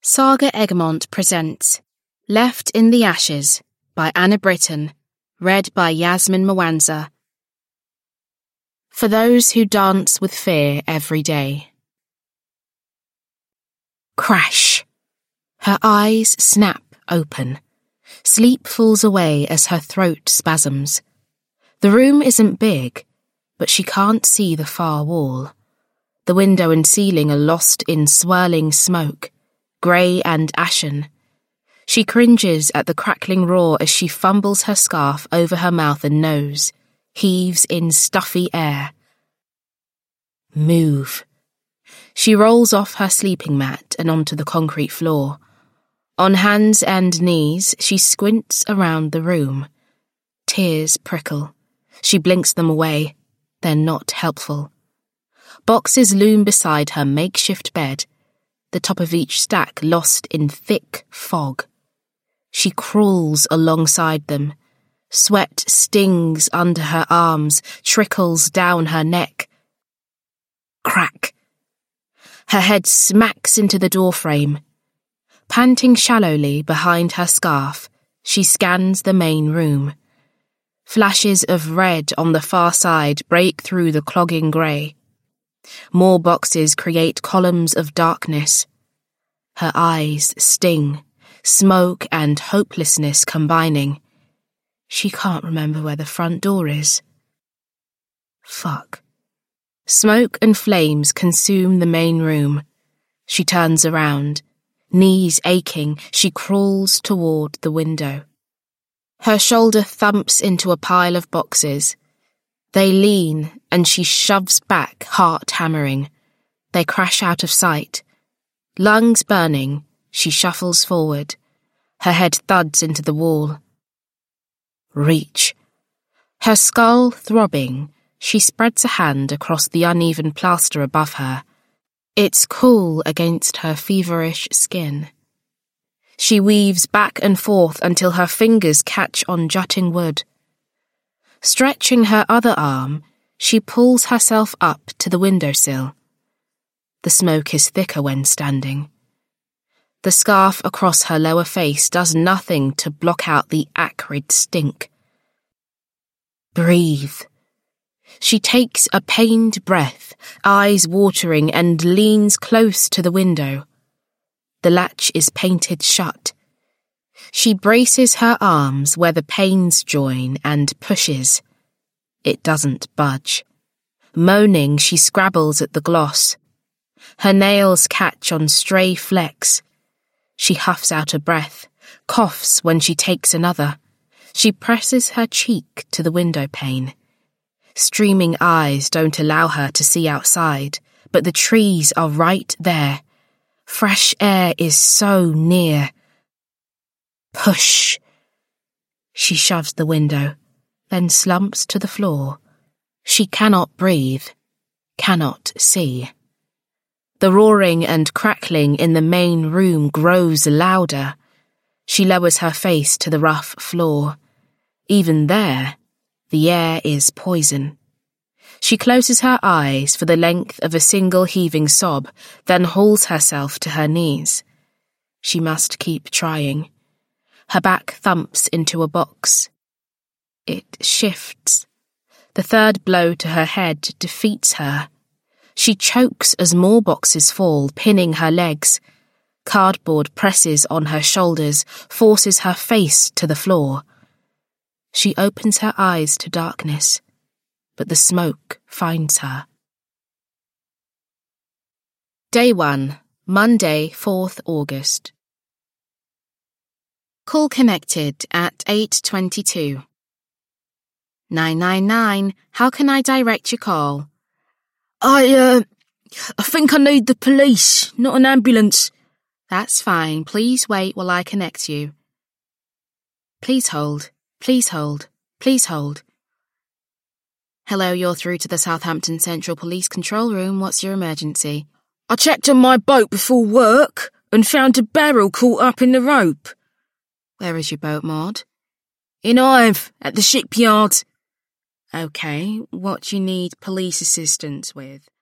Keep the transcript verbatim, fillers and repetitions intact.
Saga Egmont presents Left in the Ashes by Anna Britton, read by Yasmin Mwanza. For those who dance with fear every day. Crash! Her eyes snap open. Sleep falls away as her throat spasms. The room isn't big, but she can't see the far wall. The window and ceiling are lost in swirling smoke, grey and ashen. She cringes at the crackling roar as she fumbles her scarf over her mouth and nose, heaves in stuffy air. Move. She rolls off her sleeping mat and onto the concrete floor. On hands and knees, she squints around the room. Tears prickle. She blinks them away. They're not helpful. Boxes loom beside her makeshift bed, the top of each stack lost in thick fog. She crawls alongside them. Sweat stings under her arms, trickles down her neck. Crack. Her head smacks into the doorframe. Panting shallowly behind her scarf, she scans the main room. Flashes of red on the far side break through the clogging grey. More boxes create columns of darkness. Her eyes sting, smoke and hopelessness combining. She can't remember where the front door is. Fuck. Smoke and flames consume the main room. She turns around. Knees aching, she crawls toward the window. Her shoulder thumps into a pile of boxes. They lean, and she shoves back, heart hammering. They crash out of sight. Lungs burning, she shuffles forward. Her head thuds into the wall. Reach. Her skull throbbing, she spreads a hand across the uneven plaster above her. It's cool against her feverish skin. She weaves back and forth until her fingers catch on jutting wood. Stretching her other arm, she pulls herself up to the windowsill. The smoke is thicker when standing. The scarf across her lower face does nothing to block out the acrid stink. Breathe. She takes a pained breath, eyes watering, and leans close to the window. The latch is painted shut. She braces her arms where the panes join and pushes. It doesn't budge. Moaning, she scrabbles at the gloss. Her nails catch on stray flecks. She huffs out a breath, coughs when she takes another. She presses her cheek to the window pane. Streaming eyes don't allow her to see outside, but the trees are right there. Fresh air is so near. Push. She shoves the window, then slumps to the floor. She cannot breathe, cannot see. The roaring and crackling in the main room grows louder. She lowers her face to the rough floor. Even there, the air is poison. She closes her eyes for the length of a single heaving sob, then hauls herself to her knees. She must keep trying. Her back thumps into a box. It shifts. The third blow to her head defeats her. She chokes as more boxes fall, pinning her legs. Cardboard presses on her shoulders, forces her face to the floor. She opens her eyes to darkness, but the smoke finds her. Day one, Monday, fourth August. Call connected at eight twenty-two. nine nine nine, how can I direct your call? I, uh, I think I need the police, not an ambulance. That's fine. Please wait while I connect you. Please hold. Please hold. Please hold. Hello, you're through to the Southampton Central Police Control Room. What's your emergency? I checked on my boat before work and found a barrel caught up in the rope. Where is your boat moored? In Ive, at the shipyard. Okay, what do you need police assistance with?